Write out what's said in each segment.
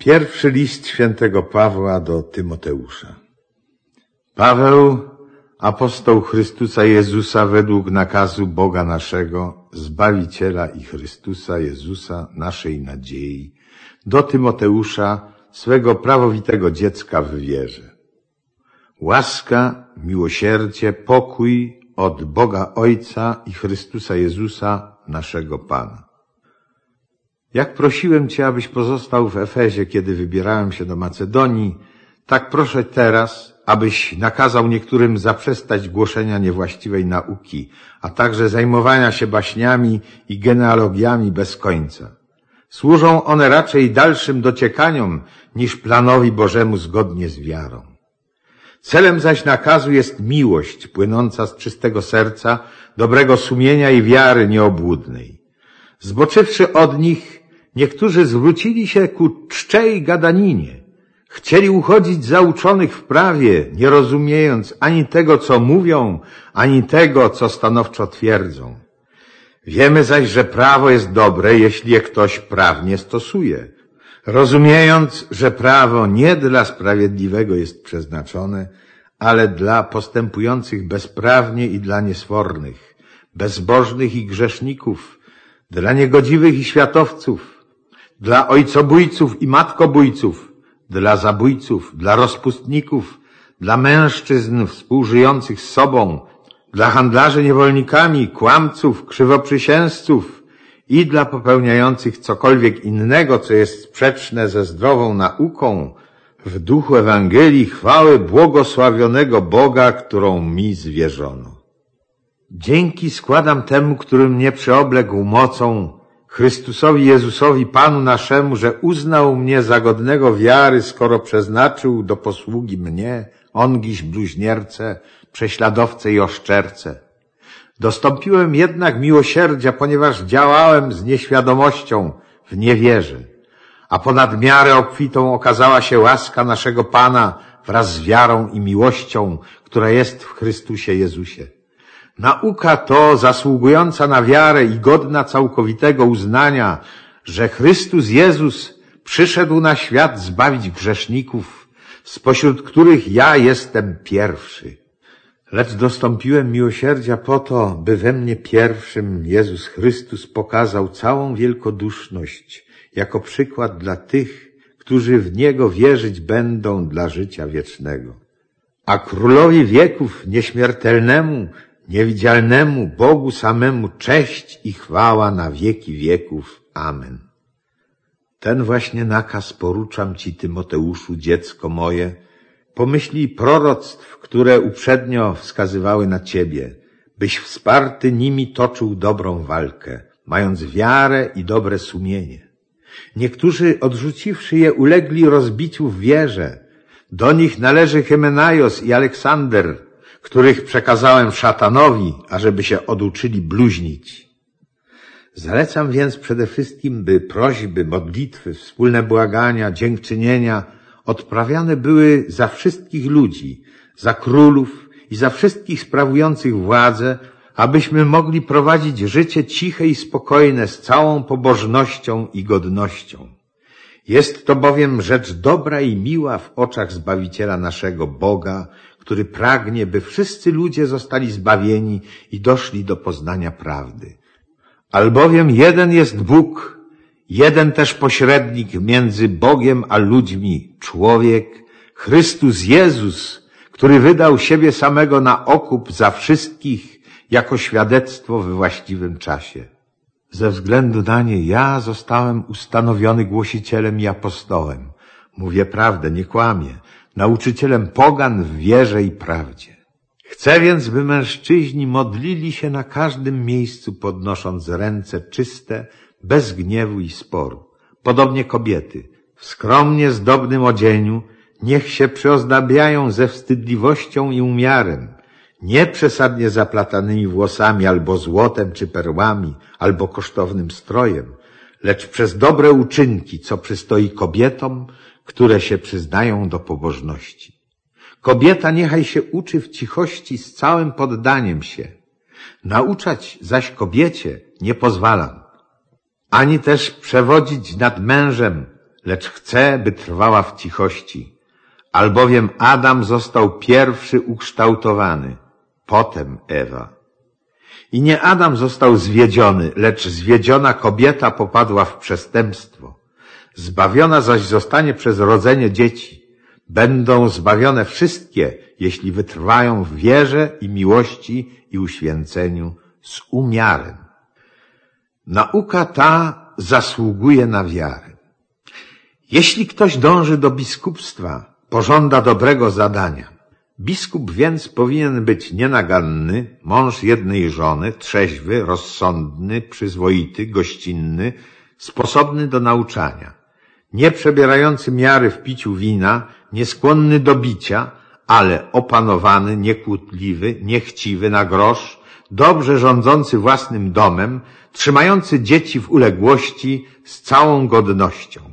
Pierwszy list świętego Pawła do Tymoteusza. Paweł, apostoł Chrystusa Jezusa według nakazu Boga naszego, Zbawiciela i Chrystusa Jezusa, naszej nadziei, do Tymoteusza, swego prawowitego dziecka w wierze. Łaska, miłosierdzie, pokój od Boga Ojca i Chrystusa Jezusa, naszego Pana. Jak prosiłem Cię, abyś pozostał w Efezie, kiedy wybierałem się do Macedonii, tak proszę teraz, abyś nakazał niektórym zaprzestać głoszenia niewłaściwej nauki, a także zajmowania się baśniami i genealogiami bez końca. Służą one raczej dalszym dociekaniom niż planowi Bożemu zgodnie z wiarą. Celem zaś nakazu jest miłość płynąca z czystego serca, dobrego sumienia i wiary nieobłudnej. Zboczywszy od nich, niektórzy zwrócili się ku czczej gadaninie. Chcieli uchodzić za uczonych w prawie, nie rozumiejąc ani tego, co mówią, ani tego, co stanowczo twierdzą. Wiemy zaś, że prawo jest dobre, jeśli je ktoś prawnie stosuje, rozumiejąc, że prawo nie dla sprawiedliwego jest przeznaczone, ale dla postępujących bezprawnie i dla niesfornych, bezbożnych i grzeszników, dla niegodziwych i światowców, dla ojcobójców i matkobójców, dla zabójców, dla rozpustników, dla mężczyzn współżyjących z sobą, dla handlarzy niewolnikami, kłamców, krzywoprzysięzców i dla popełniających cokolwiek innego, co jest sprzeczne ze zdrową nauką, w duchu Ewangelii chwały błogosławionego Boga, którą mi zwierzono. Dzięki składam temu, który mnie przeobległ mocą, Chrystusowi Jezusowi, Panu naszemu, że uznał mnie za godnego wiary, skoro przeznaczył do posługi mnie, ongiś bluźniercę, prześladowcę i oszczercę. Dostąpiłem jednak miłosierdzia, ponieważ działałem z nieświadomością w niewierze, a ponad miarę obfitą okazała się łaska naszego Pana wraz z wiarą i miłością, która jest w Chrystusie Jezusie. Nauka to zasługująca na wiarę i godna całkowitego uznania, że Chrystus Jezus przyszedł na świat zbawić grzeszników, spośród których ja jestem pierwszy. Lecz dostąpiłem miłosierdzia po to, by we mnie pierwszym Jezus Chrystus pokazał całą wielkoduszność jako przykład dla tych, którzy w Niego wierzyć będą dla życia wiecznego. A Królowi wieków nieśmiertelnemu, niewidzialnemu Bogu samemu cześć i chwała na wieki wieków. Amen. Ten właśnie nakaz poruczam Ci, Tymoteuszu, dziecko moje, po myśli proroctw, które uprzednio wskazywały na Ciebie, byś wsparty nimi toczył dobrą walkę, mając wiarę i dobre sumienie. Niektórzy, odrzuciwszy je, ulegli rozbiciu w wierze. Do nich należy Hymenaios i Aleksander, których przekazałem szatanowi, ażeby się oduczyli bluźnić. Zalecam więc przede wszystkim, by prośby, modlitwy, wspólne błagania, dziękczynienia odprawiane były za wszystkich ludzi, za królów i za wszystkich sprawujących władzę, abyśmy mogli prowadzić życie ciche i spokojne z całą pobożnością i godnością. Jest to bowiem rzecz dobra i miła w oczach Zbawiciela naszego Boga, który pragnie, by wszyscy ludzie zostali zbawieni i doszli do poznania prawdy. Albowiem jeden jest Bóg, jeden też pośrednik między Bogiem a ludźmi, człowiek, Chrystus Jezus, który wydał siebie samego na okup za wszystkich jako świadectwo we właściwym czasie. Ze względu na nie ja zostałem ustanowiony głosicielem i apostołem. Mówię prawdę, nie kłamię, nauczycielem pogan w wierze i prawdzie. Chcę więc, by mężczyźni modlili się na każdym miejscu, podnosząc ręce czyste, bez gniewu i sporu. Podobnie kobiety, w skromnie zdobnym odzieniu, niech się przyozdabiają ze wstydliwością i umiarem, nie przesadnie zaplatanymi włosami, albo złotem czy perłami, albo kosztownym strojem, lecz przez dobre uczynki, co przystoi kobietom, które się przyznają do pobożności. Kobieta niechaj się uczy w cichości z całym poddaniem się. Nauczać zaś kobiecie nie pozwalam, ani też przewodzić nad mężem, lecz chcę, by trwała w cichości. Albowiem Adam został pierwszy ukształtowany, potem Ewa. I nie Adam został zwiedziony, lecz zwiedziona kobieta popadła w przestępstwo. Zbawiona zaś zostanie przez rodzenie dzieci. Będą zbawione wszystkie, jeśli wytrwają w wierze i miłości i uświęceniu z umiarem. Nauka ta zasługuje na wiarę. Jeśli ktoś dąży do biskupstwa, pożąda dobrego zadania. Biskup więc powinien być nienaganny, mąż jednej żony, trzeźwy, rozsądny, przyzwoity, gościnny, sposobny do nauczania, nie przebierający miary w piciu wina, nieskłonny do bicia, ale opanowany, niekłótliwy, niechciwy na grosz, dobrze rządzący własnym domem, trzymający dzieci w uległości z całą godnością.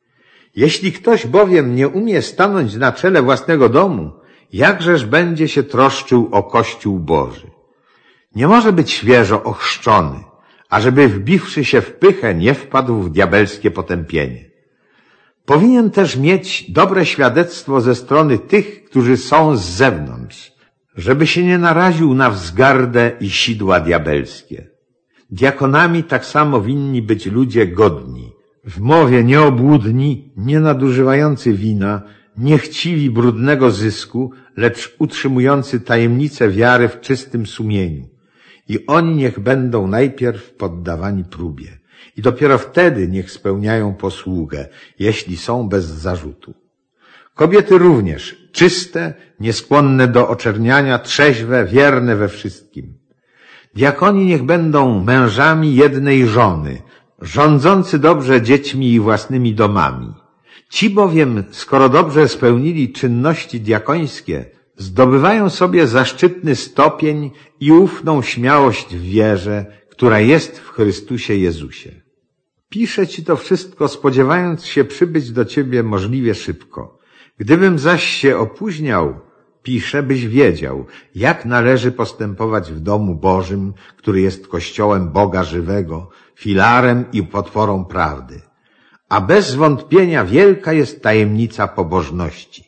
Jeśli ktoś bowiem nie umie stanąć na czele własnego domu, jakżeż będzie się troszczył o Kościół Boży? Nie może być świeżo ochrzczony, ażeby wbiwszy się w pychę nie wpadł w diabelskie potępienie. Powinien też mieć dobre świadectwo ze strony tych, którzy są z zewnątrz, żeby się nie naraził na wzgardę i sidła diabelskie. Diakonami tak samo winni być ludzie godni, w mowie nieobłudni, nie nadużywający wina, niechciwi brudnego zysku, lecz utrzymujący tajemnicę wiary w czystym sumieniu. I oni niech będą najpierw poddawani próbie. I dopiero wtedy niech spełniają posługę, jeśli są bez zarzutu. Kobiety również, czyste, nieskłonne do oczerniania, trzeźwe, wierne we wszystkim. Diakoni niech będą mężami jednej żony, rządzący dobrze dziećmi i własnymi domami. Ci bowiem, skoro dobrze spełnili czynności diakońskie, zdobywają sobie zaszczytny stopień i ufną śmiałość w wierze, która jest w Chrystusie Jezusie. Piszę ci to wszystko, spodziewając się przybyć do ciebie możliwie szybko. Gdybym zaś się opóźniał, piszę, byś wiedział, jak należy postępować w domu Bożym, który jest Kościołem Boga żywego, filarem i potworą prawdy. A bez wątpienia wielka jest tajemnica pobożności.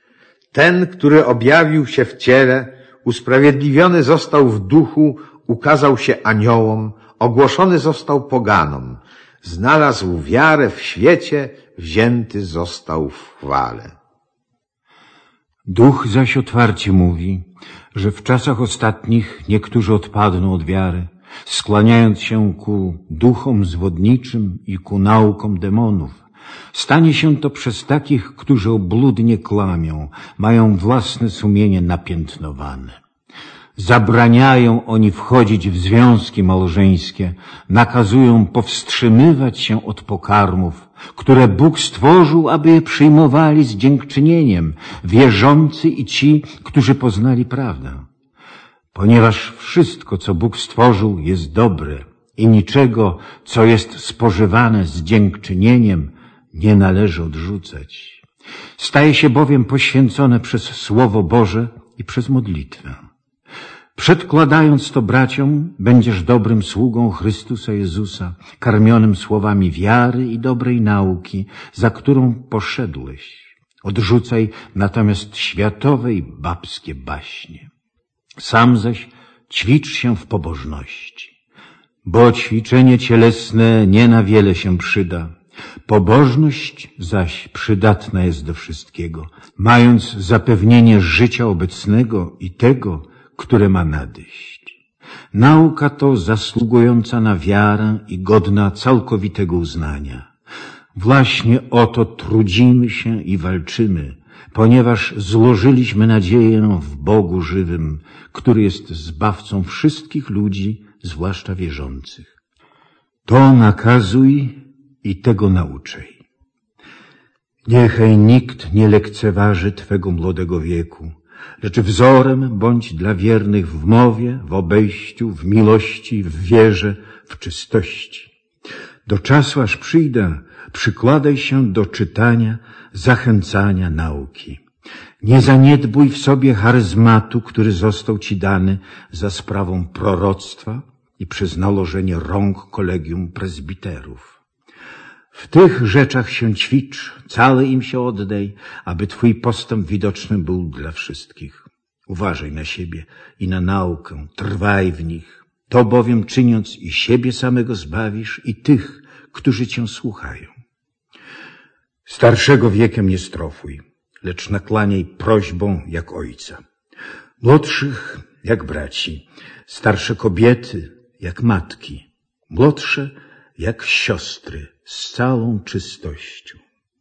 Ten, który objawił się w ciele, usprawiedliwiony został w duchu, ukazał się aniołom, ogłoszony został poganom, znalazł wiarę w świecie, wzięty został w chwale. Duch zaś otwarcie mówi, że w czasach ostatnich niektórzy odpadną od wiary, skłaniając się ku duchom zwodniczym i ku naukom demonów. Stanie się to przez takich, którzy obludnie kłamią, mają własne sumienie napiętnowane. Zabraniają oni wchodzić w związki małżeńskie, nakazują powstrzymywać się od pokarmów, które Bóg stworzył, aby je przyjmowali z dziękczynieniem, wierzący i ci, którzy poznali prawdę. Ponieważ wszystko, co Bóg stworzył, jest dobre i niczego, co jest spożywane z dziękczynieniem, nie należy odrzucać. Staje się bowiem poświęcone przez Słowo Boże i przez modlitwę. Przedkładając to braciom, będziesz dobrym sługą Chrystusa Jezusa, karmionym słowami wiary i dobrej nauki, za którą poszedłeś. Odrzucaj natomiast światowe i babskie baśnie. Sam zaś ćwicz się w pobożności, bo ćwiczenie cielesne nie na wiele się przyda. Pobożność zaś przydatna jest do wszystkiego, mając zapewnienie życia obecnego i tego, które ma nadejść. Nauka to zasługująca na wiarę i godna całkowitego uznania. Właśnie o to trudzimy się i walczymy, ponieważ złożyliśmy nadzieję w Bogu żywym, który jest zbawcą wszystkich ludzi, zwłaszcza wierzących. To nakazuj i tego nauczaj. Niechaj nikt nie lekceważy Twego młodego wieku, lecz wzorem bądź dla wiernych w mowie, w obejściu, w miłości, w wierze, w czystości. Do czasu, aż przyjdę, przykładaj się do czytania, zachęcania nauki. Nie zaniedbuj w sobie charyzmatu, który został ci dany za sprawą proroctwa i przez nałożenie rąk kolegium prezbiterów. W tych rzeczach się ćwicz, cale im się oddaj, aby twój postęp widoczny był dla wszystkich. Uważaj na siebie i na naukę, trwaj w nich. To bowiem czyniąc i siebie samego zbawisz i tych, którzy cię słuchają. Starszego wiekiem nie strofuj, lecz nakłaniaj prośbą jak ojca. Młodszych jak braci, starsze kobiety jak matki, młodsze jak siostry z całą czystością.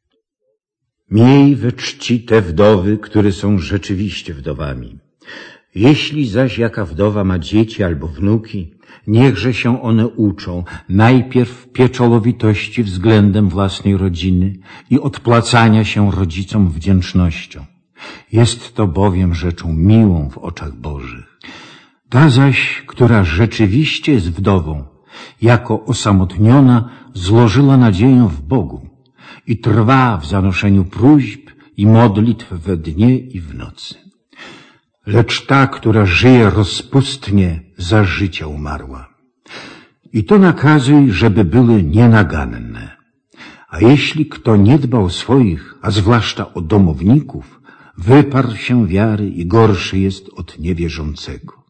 Miej we czci te wdowy, które są rzeczywiście wdowami. Jeśli zaś jaka wdowa ma dzieci albo wnuki, niechże się one uczą najpierw pieczołowitości względem własnej rodziny i odpłacania się rodzicom wdzięcznością. Jest to bowiem rzeczą miłą w oczach Bożych. Ta zaś, która rzeczywiście jest wdową, jako osamotniona złożyła nadzieję w Bogu i trwa w zanoszeniu próśb i modlitw we dnie i w nocy. Lecz ta, która żyje rozpustnie, za życia umarła. I to nakazuj, żeby były nienaganne. A jeśli kto nie dba o swoich, a zwłaszcza o domowników, wyparł się wiary i gorszy jest od niewierzącego.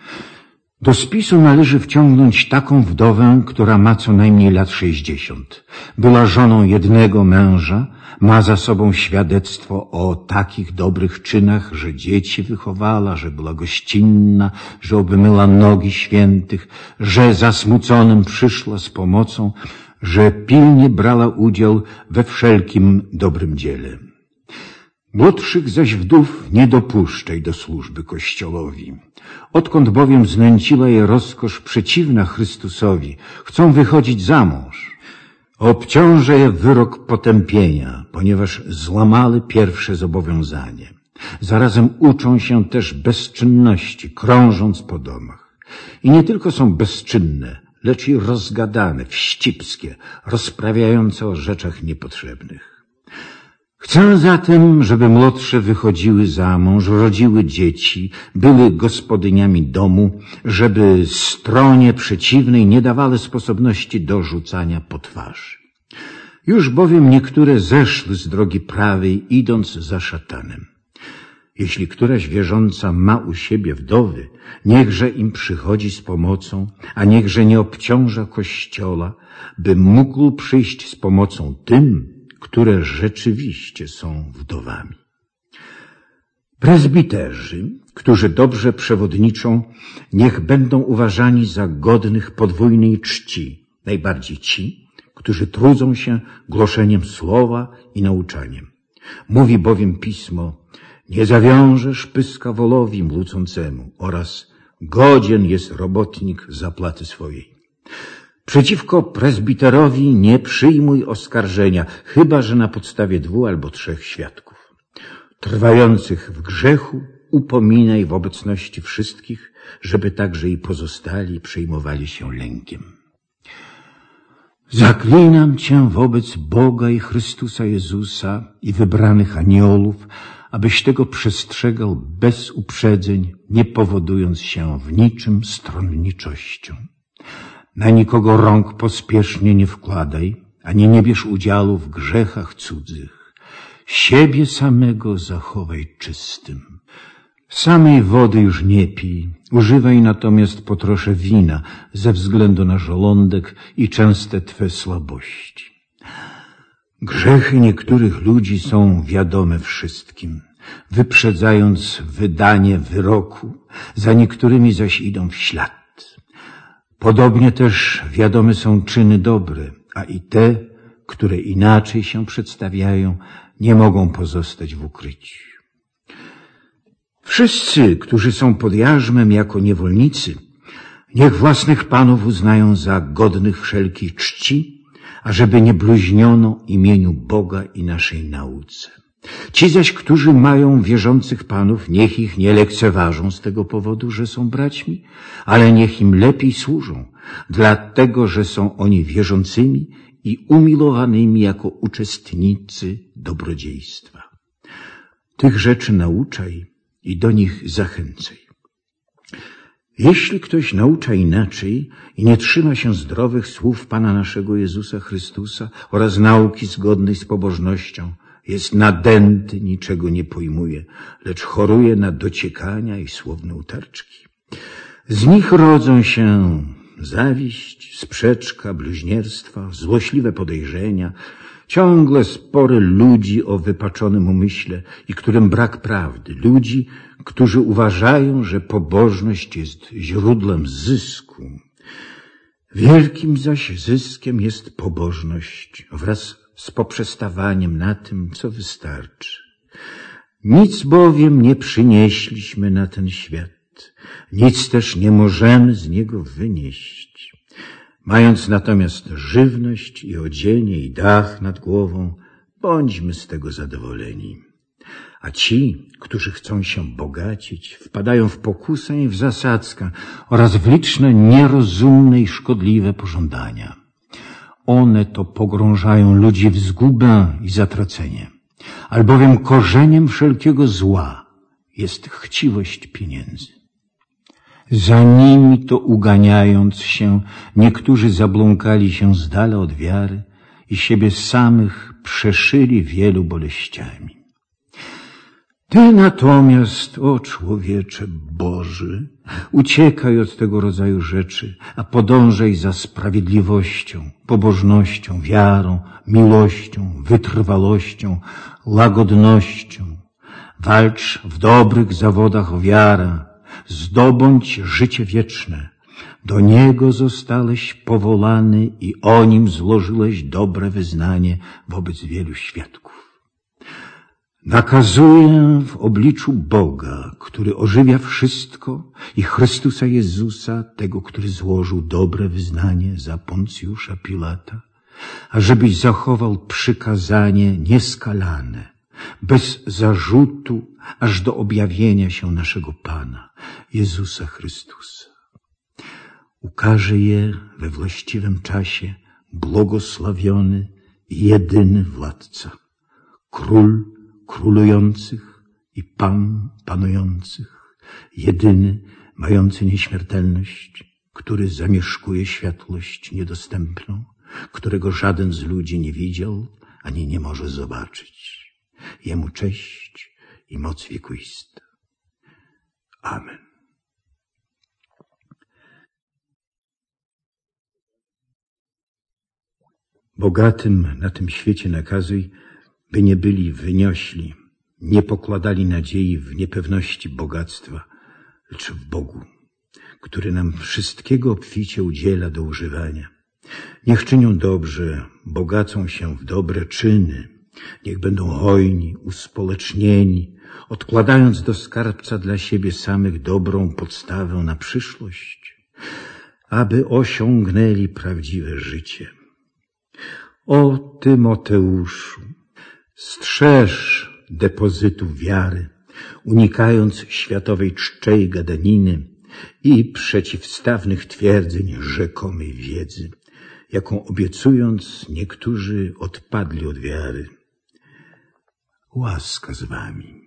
Do spisu należy wciągnąć taką wdowę, która ma co najmniej lat 60. Była żoną jednego męża, ma za sobą świadectwo o takich dobrych czynach, że dzieci wychowała, że była gościnna, że obmyła nogi świętych, że zasmuconym przyszła z pomocą, że pilnie brała udział we wszelkim dobrym dziele. Młodszych zaś wdów nie dopuszczaj do służby Kościołowi. Odkąd bowiem znęciła je rozkosz przeciwna Chrystusowi, chcą wychodzić za mąż. Obciąża je wyrok potępienia, ponieważ złamały pierwsze zobowiązanie. Zarazem uczą się też bezczynności, krążąc po domach. I nie tylko są bezczynne, lecz i rozgadane, wścibskie, rozprawiające o rzeczach niepotrzebnych. Chcę zatem, żeby młodsze wychodziły za mąż, rodziły dzieci, były gospodyniami domu, żeby stronie przeciwnej nie dawały sposobności do rzucania po twarzy. Już bowiem niektóre zeszły z drogi prawej, idąc za szatanem. Jeśli któraś wierząca ma u siebie wdowy, niechże im przychodzi z pomocą, a niechże nie obciąża Kościoła, by mógł przyjść z pomocą tym, które rzeczywiście są wdowami. Prezbiterzy, którzy dobrze przewodniczą, niech będą uważani za godnych podwójnej czci, najbardziej ci, którzy trudzą się głoszeniem słowa i nauczaniem. Mówi bowiem Pismo: nie zawiążesz pyska wolowi młócącemu oraz godzien jest robotnik zapłaty swojej. Przeciwko prezbiterowi nie przyjmuj oskarżenia, chyba że na podstawie 2 albo 3 świadków. Trwających w grzechu upominaj w obecności wszystkich, żeby także i pozostali przejmowali się lękiem. Zaklinam Cię wobec Boga i Chrystusa Jezusa i wybranych aniołów, abyś tego przestrzegał bez uprzedzeń, nie powodując się w niczym stronniczością. Na nikogo rąk pospiesznie nie wkładaj, ani nie bierz udziału w grzechach cudzych. Siebie samego zachowaj czystym. Samej wody już nie pij, używaj natomiast po trosze wina ze względu na żołądek i częste twe słabości. Grzechy niektórych ludzi są wiadome wszystkim, wyprzedzając wydanie wyroku, za niektórymi zaś idą w ślad. Podobnie też wiadome są czyny dobre, a i te, które inaczej się przedstawiają, nie mogą pozostać w ukryciu. Wszyscy, którzy są pod jarzmem jako niewolnicy, niech własnych panów uznają za godnych wszelkiej czci, ażeby nie bluźniono imieniu Boga i naszej nauce. Ci zaś, którzy mają wierzących panów, niech ich nie lekceważą z tego powodu, że są braćmi, ale niech im lepiej służą, dlatego że są oni wierzącymi i umilowanymi jako uczestnicy dobrodziejstwa. Tych rzeczy nauczaj i do nich zachęcaj. Jeśli ktoś naucza inaczej i nie trzyma się zdrowych słów Pana naszego Jezusa Chrystusa oraz nauki zgodnej z pobożnością, jest nadęty, niczego nie pojmuje, lecz choruje na dociekania i słowne utarczki. Z nich rodzą się zawiść, sprzeczka, bluźnierstwa, złośliwe podejrzenia, ciągle spory ludzi o wypaczonym umyśle i którym brak prawdy, ludzi, którzy uważają, że pobożność jest źródłem zysku. Wielkim zaś zyskiem jest pobożność wraz z poprzestawaniem na tym, co wystarczy. Nic bowiem nie przynieśliśmy na ten świat, nic też nie możemy z niego wynieść. Mając natomiast żywność i odzienie i dach nad głową, bądźmy z tego zadowoleni. A ci, którzy chcą się bogacić, wpadają w pokusę i w zasadzkę oraz w liczne nierozumne i szkodliwe pożądania. One to pogrążają ludzi w zgubę i zatracenie, albowiem korzeniem wszelkiego zła jest chciwość pieniędzy. Za nimi to uganiając się, niektórzy zabląkali się z dala od wiary i siebie samych przeszyli wielu boleściami. Ty natomiast, o człowiecze Boży, uciekaj od tego rodzaju rzeczy, a podążaj za sprawiedliwością, pobożnością, wiarą, miłością, wytrwałością, łagodnością. Walcz w dobrych zawodach o wiarę, zdobądź życie wieczne. Do niego zostałeś powołany i o nim złożyłeś dobre wyznanie wobec wielu świadków. Nakazuję w obliczu Boga, który ożywia wszystko, i Chrystusa Jezusa, tego, który złożył dobre wyznanie za Poncjusza Pilata, ażebyś zachował przykazanie nieskalane, bez zarzutu, aż do objawienia się naszego Pana, Jezusa Chrystusa. Ukaże je we właściwym czasie błogosławiony i jedyny władca, król królujących i Pan panujących, jedyny mający nieśmiertelność, który zamieszkuje światłość niedostępną, którego żaden z ludzi nie widział, ani nie może zobaczyć. Jemu cześć i moc wiekuista. Amen. Bogatym na tym świecie nakazuj, by nie byli wyniośli, nie pokładali nadziei w niepewności bogactwa, lecz w Bogu, który nam wszystkiego obficie udziela do używania. Niech czynią dobrze, bogacą się w dobre czyny, niech będą hojni, uspołecznieni, odkładając do skarbca dla siebie samych dobrą podstawę na przyszłość, aby osiągnęli prawdziwe życie. O Tymoteuszu, strzeż depozytów wiary, unikając światowej czczej gadaniny i przeciwstawnych twierdzeń rzekomej wiedzy, jaką obiecując niektórzy odpadli od wiary. Łaska z wami.